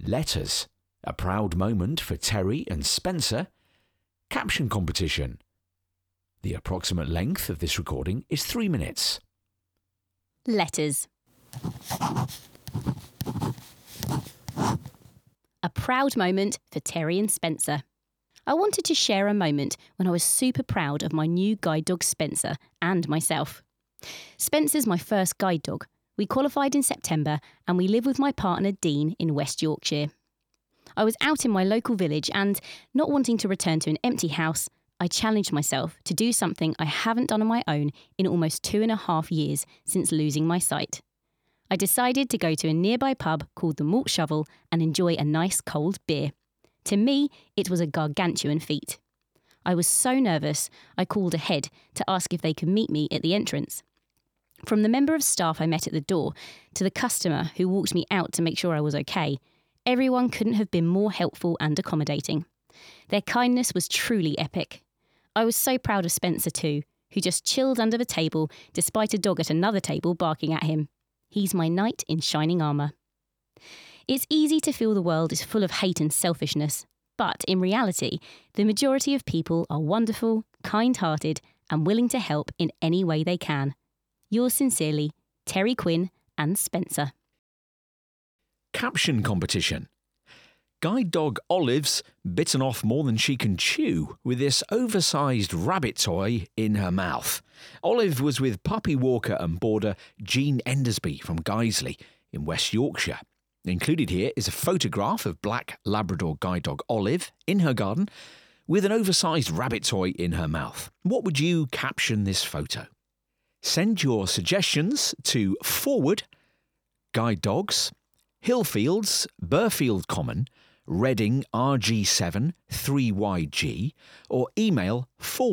Letters, a proud moment for Terry and Spencer. Caption competition. The approximate length of this recording is 3 minutes. Letters. A proud moment for Terry and Spencer. I wanted to share a moment when I was super proud of my new guide dog Spencer and myself. Spencer's my first guide dog. We qualified in September and we live with my partner Dean in West Yorkshire. I was out in my local village and, not wanting to return to an empty house, I challenged myself to do something I haven't done on my own in almost 2.5 years since losing my sight. I decided to go to a nearby pub called the Malt Shovel and enjoy a nice cold beer. To me, it was a gargantuan feat. I was so nervous, I called ahead to ask if they could meet me at the entrance. From the member of staff I met at the door to the customer who walked me out to make sure I was okay, everyone couldn't have been more helpful and accommodating. Their kindness was truly epic. I was so proud of Spencer too, who just chilled under the table despite a dog at another table barking at him. He's my knight in shining armour. It's easy to feel the world is full of hate and selfishness, but in reality, the majority of people are wonderful, kind-hearted, and willing to help in any way they can. Yours sincerely, Terry Quinn and Spencer. Caption competition. Guide dog Olive's bitten off more than she can chew with this oversized rabbit toy in her mouth. Olive was with puppy walker and boarder Jean Endersby from Guiseley in West Yorkshire. Included here is a photograph of black Labrador guide dog Olive in her garden with an oversized rabbit toy in her mouth. What would you caption this photo? Send your suggestions to forward, Guide Dogs, Hillfields, Burfield Common, Reading RG7 3YG, or email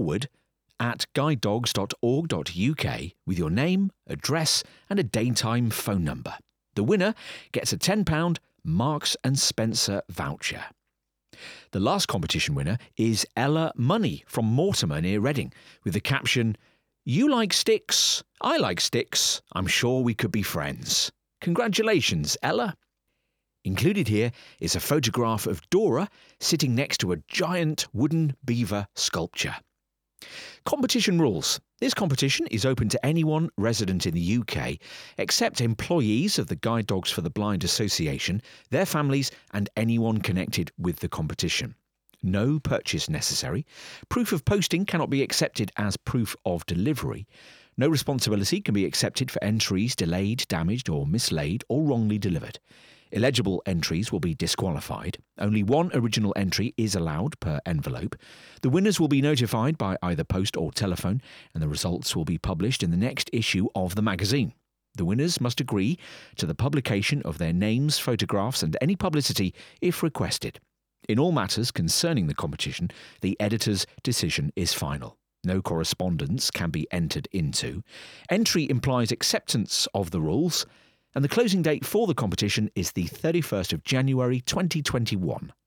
forward@guidedogs.org.uk with your name, address and a daytime phone number. The winner gets a £10 Marks and Spencer voucher. The last competition winner is Ella Money from Mortimer near Reading with the caption, "You like sticks, I like sticks, I'm sure we could be friends." Congratulations, Ella. Included here is a photograph of Dora sitting next to a giant wooden beaver sculpture. Competition rules. This competition is open to anyone resident in the UK, except employees of the Guide Dogs for the Blind Association, their families and anyone connected with the competition. No purchase necessary. Proof of posting cannot be accepted as proof of delivery. No responsibility can be accepted for entries delayed, damaged or mislaid or wrongly delivered. Illegible entries will be disqualified. Only one original entry is allowed per envelope. The winners will be notified by either post or telephone, and the results will be published in the next issue of the magazine. The winners must agree to the publication of their names, photographs and any publicity if requested. In all matters concerning the competition, the editor's decision is final. No correspondence can be entered into. Entry implies acceptance of the rules, and the closing date for the competition is the 31st of January 2021.